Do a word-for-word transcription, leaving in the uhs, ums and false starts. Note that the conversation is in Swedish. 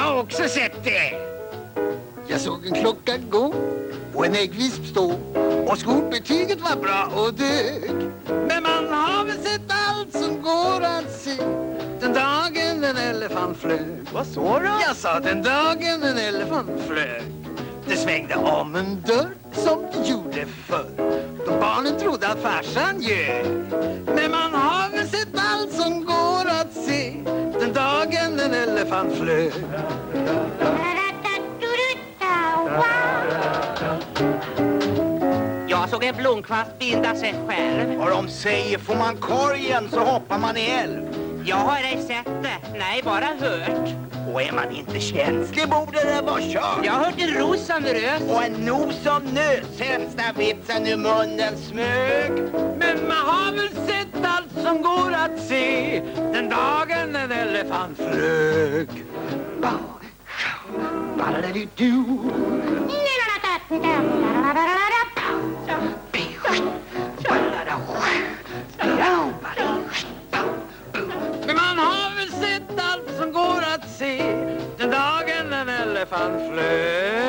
har också sett det. Jag såg en klocka gå och en äggvisp stå, och skolbetyget var bra och dög. Men man har väl sett allt som går att se den dagen en elefant flög. Vad sa du? Jag sa den dagen en elefant flög. Det svängde om en dörr som det gjorde förr, då barnen trodde att farsan ljög. Men man har väl sett allt som går att se den dagen en elefant flög. Jag såg en blomkvast binda sig själv. Och de säger, får man korgen så hoppar man i älv. Jag har ej sett det, nej bara hört. Och är man inte känslig borde det vara kört. Jag har hört en ros som rös. Och en nos som nös. Sämsta vitsen ur munnen smög. Men man har väl sett allt som går att se den dagen en elefant flög. Men man har väl sett allt som går att se den dagen en elefant flög.